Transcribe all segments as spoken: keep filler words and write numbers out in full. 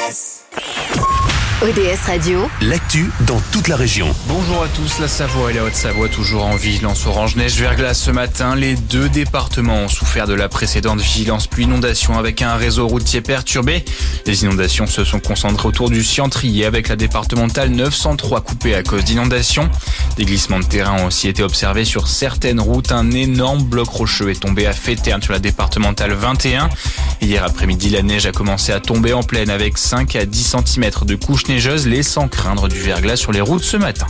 S. O D S Radio, l'actu dans toute la région. Bonjour à tous, la Savoie et la Haute-Savoie toujours en vigilance orange neige verglas ce matin. Les deux départements ont souffert de la précédente vigilance pluie inondation avec un réseau routier perturbé. Les inondations se sont concentrées autour du Ciantrier avec la départementale neuf cent trois coupée à cause d'inondations. Des glissements de terrain ont aussi été observés sur certaines routes. Un énorme bloc rocheux est tombé à Féterne sur la départementale vingt et un. Hier après-midi, la neige a commencé à tomber en plaine avec cinq à dix centimètres de couches neigeuses, laissant craindre du verglas sur les routes ce matin.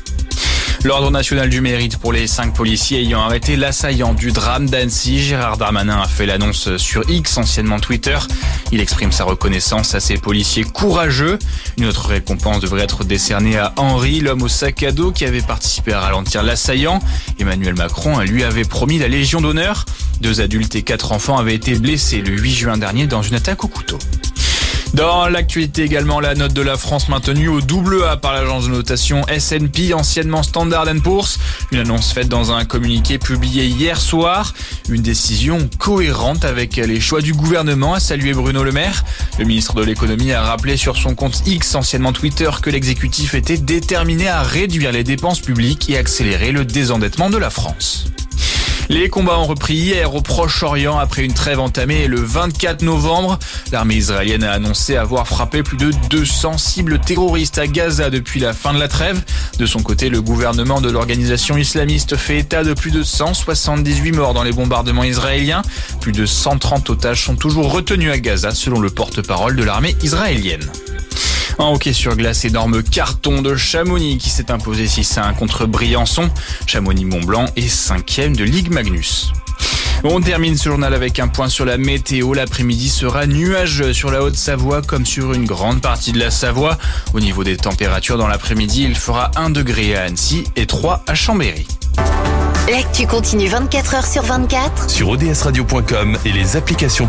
L'Ordre national du mérite pour les cinq policiers ayant arrêté l'assaillant du drame d'Annecy. Gérard Darmanin a fait l'annonce sur X, anciennement Twitter. Il exprime sa reconnaissance à ces policiers courageux. Une autre récompense devrait être décernée à Henri, l'homme au sac à dos qui avait participé à ralentir l'assaillant. Emmanuel Macron lui avait promis la Légion d'honneur. Deux adultes et quatre enfants avaient été blessés le huit juin dernier dans une attaque au couteau. Dans l'actualité également, la note de la France maintenue au double A par l'agence de notation S and P, anciennement Standard and Poor's. Une annonce faite dans un communiqué publié hier soir. Une décision cohérente avec les choix du gouvernement, a salué Bruno Le Maire. Le ministre de l'économie a rappelé sur son compte X, anciennement Twitter, que l'exécutif était déterminé à réduire les dépenses publiques et accélérer le désendettement de la France. Les combats ont repris hier au Proche-Orient après une trêve entamée le vingt-quatre novembre. L'armée israélienne a annoncé avoir frappé plus de deux cents cibles terroristes à Gaza depuis la fin de la trêve. De son côté, le gouvernement de l'organisation islamiste fait état de plus de cent soixante-dix-huit morts dans les bombardements israéliens. Plus de cent trente otages sont toujours retenus à Gaza selon le porte-parole de l'armée israélienne. En hockey sur glace, énorme carton de Chamonix qui s'est imposé six à un contre Briançon. Chamonix-Mont-Blanc est cinquième de Ligue Magnus. On termine ce journal avec un point sur la météo. L'après-midi sera nuageux sur la Haute-Savoie comme sur une grande partie de la Savoie. Au niveau des températures dans l'après-midi, il fera un degré à Annecy et trois à Chambéry. l'actu continue vingt-quatre heures sur vingt-quatre Sur O D S radio point com et les applications